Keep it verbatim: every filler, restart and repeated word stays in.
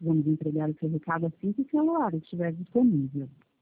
Vamos entregar o seu recado assim que o celular estiver disponível.